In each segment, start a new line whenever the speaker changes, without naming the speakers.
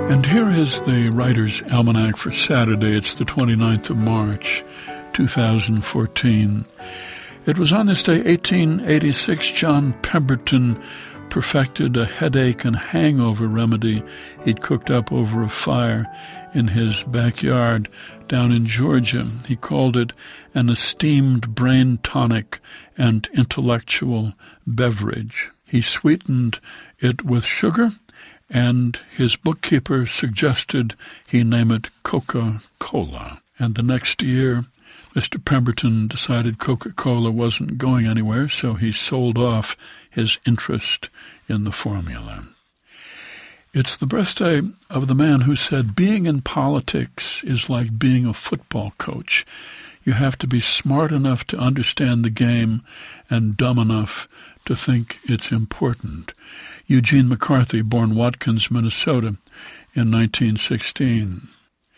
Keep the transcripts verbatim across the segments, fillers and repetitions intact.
And here is the Writer's Almanac for Saturday. It's the twenty-ninth of March, two thousand fourteen. It was on this day, eighteen eighty-six, John Pemberton perfected a headache and hangover remedy he'd cooked up over a fire in his backyard down in Georgia. He called it an esteemed brain tonic and intellectual beverage. He sweetened it with sugar, and his bookkeeper suggested he name it Coca-Cola. And the next year, Mister Pemberton decided Coca-Cola wasn't going anywhere, so he sold off his interest in the formula. It's the birthday of the man who said, being in politics is like being a football coach. You have to be smart enough to understand the game and dumb enough to think it's important. Eugene McCarthy, born Watkins, Minnesota, in nineteen sixteen.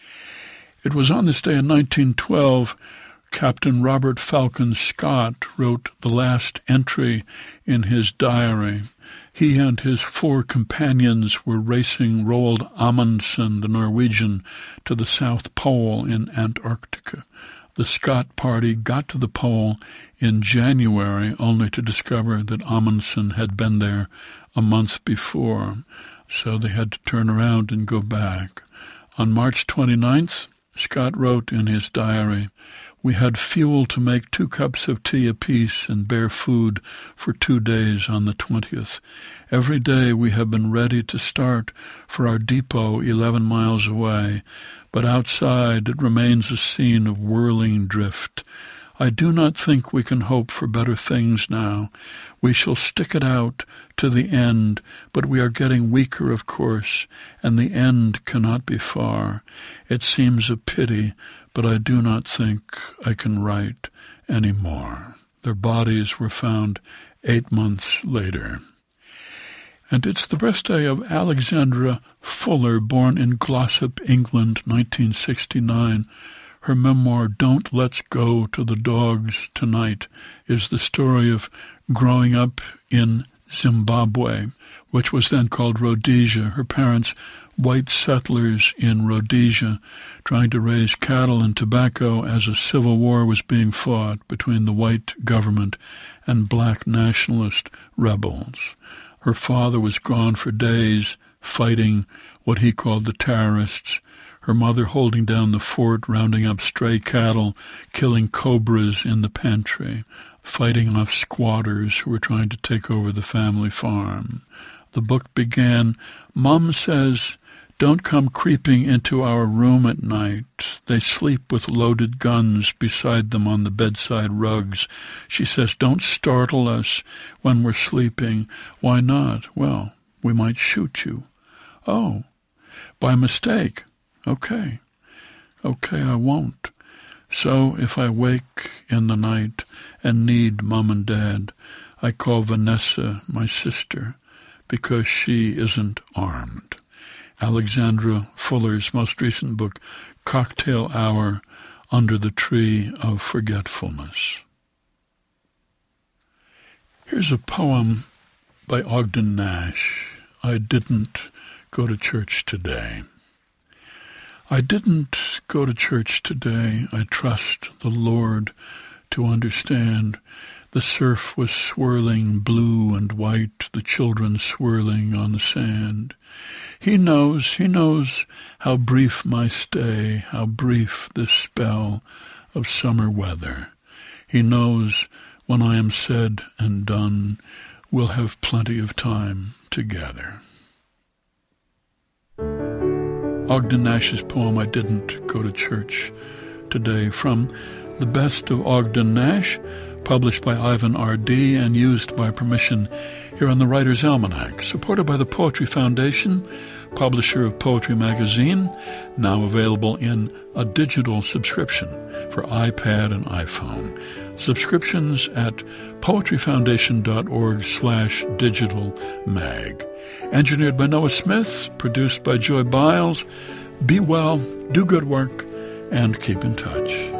It was on this day in nineteen twelve, Captain Robert Falcon Scott wrote the last entry in his diary. He and his four companions were racing Roald Amundsen, the Norwegian, to the South Pole in Antarctica. The Scott party got to the pole in January, only to discover that Amundsen had been there a month before, so they had to turn around and go back. On March twenty-ninth, Scott wrote in his diary, "We had fuel to make two cups of tea apiece and bear food for two days on the twentieth. Every day we have been ready to start for our depot eleven miles away, but outside it remains a scene of whirling drift. I do not think we can hope for better things now. We shall stick it out to the end, but we are getting weaker, of course, and the end cannot be far. It seems a pity, but I do not think I can write any more." Their bodies were found eight months later. And it's the birthday of Alexandra Fuller, born in Glossop, England, nineteen sixty-nine. Her memoir, Don't Let's Go to the Dogs Tonight, is the story of growing up in Zimbabwe, which was then called Rhodesia. Her parents, white settlers in Rhodesia, trying to raise cattle and tobacco as a civil war was being fought between the white government and black nationalist rebels. Her father was gone for days fighting what he called the terrorists, her mother holding down the fort, rounding up stray cattle, killing cobras in the pantry, fighting off squatters who were trying to take over the family farm. The book began, "Mom says, don't come creeping into our room at night. They sleep with loaded guns beside them on the bedside rugs. She says, don't startle us when we're sleeping. Why not? Well, we might shoot you. Oh, by mistake. Okay. Okay, I won't. So if I wake in the night and need Mom and Dad, I call Vanessa my sister because she isn't armed." Alexandra Fuller's most recent book, Cocktail Hour Under the Tree of Forgetfulness. Here's a poem by Ogden Nash. I didn't go to church today. I didn't go to church today. I trust the Lord to understand. The surf was swirling blue and white, the children swirling on the sand. He knows, he knows how brief my stay, how brief this spell of summer weather. He knows when I am said and done, we'll have plenty of time together. Ogden Nash's poem, I Didn't Go to Church Today, from The Best of Ogden Nash, published by Ivan R D and used by permission here on the Writer's Almanac, supported by the Poetry Foundation, publisher of Poetry Magazine, now available in a digital subscription for iPad and iPhone. Subscriptions at poetryfoundation.org slash digital mag. Engineered by Noah Smith, produced by Joy Biles. Be well, do good work, and keep in touch.